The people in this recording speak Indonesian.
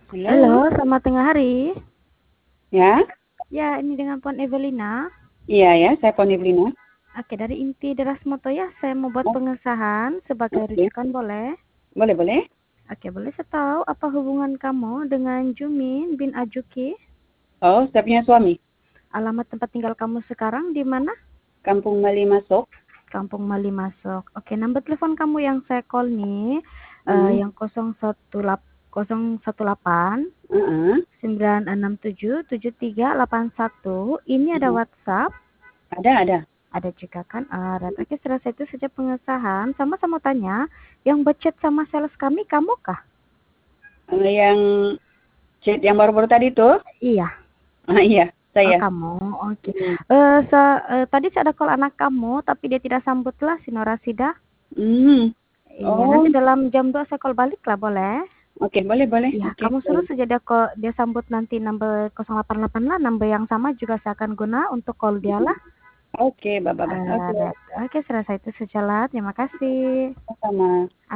Halo, Halo, selamat tengah hari. ya, Ya, ini dengan Puan Evelina. iya ya, saya Poni Blina. Oke, dari Inti Derasmoto ya, saya mau buat Oh, pengesahan sebagai oke, rujukan boleh? boleh boleh. Oke, boleh saya tahu apa hubungan kamu dengan Jumin bin Ajuki? Oh, saya punya suami, Alamat tempat tinggal kamu sekarang di mana? Kampung Mali Masuk. Kampung Mali Masuk. Oke, nomor telepon kamu yang saya call nih, Hmm, yang 018 uh-uh. 967 7381. Ini ada Hmm, WhatsApp. ada. Ada juga kan, oke setelah itu saja pengesahan, sama-sama tanya, yang budget sama sales kami kamu kah? Yang chat yang baru-baru tadi tuh, Iya, iya, oh saya. kamu, oke. Hmm, Tadi saya ada call anak kamu, tapi dia tidak sambutlah si Norasida. hmm. Iya, nanti Oh, dalam jam 2 saya call balik lah boleh? oke, boleh boleh. Iya, Oke, kamu suruh boleh. saja dia sambut nanti number 088 lah, number yang sama juga saya akan guna untuk call dia lah. Oke, bye bye bye. Oke, Oke, setelah itu sejalan, terima kasih. sama.